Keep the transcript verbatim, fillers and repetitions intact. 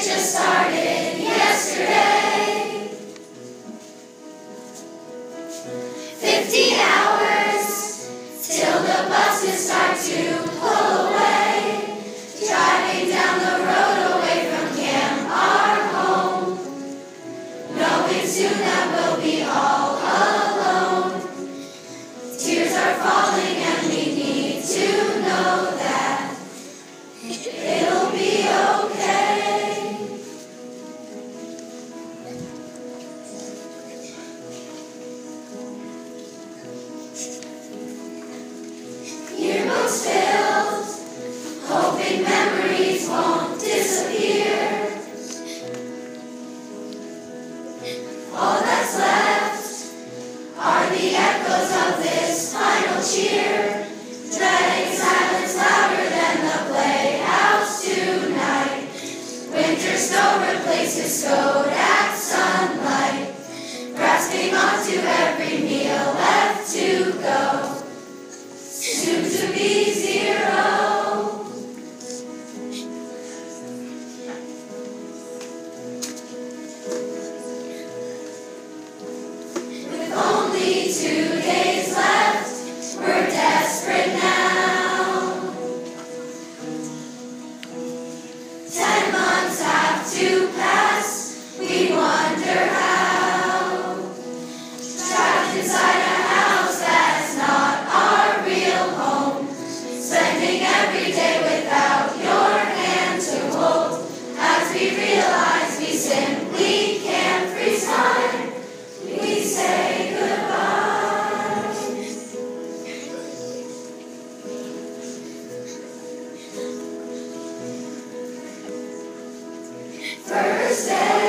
just started yesterday. Fifty hours till the buses start to pull away, driving down the road away from camp, our home, knowing soon that we'll be all alone. Tears are falling and we need to know that it'll be okay. Yearbooks filled, hoping memories won't disappear. All that's left are the echoes of this final cheer, dreading silence louder than the playhouse tonight. Winter snow replaces Kodak sunlight, grasping onto every meal left to go. Soon to be zero. With only two days left, we're desperate now. Ten months have to pass, we wonder how. Trapped inside a house that's not our real home, spending every day without your hand to hold. As we realize we simply can't freeze time, we say goodbye. First day.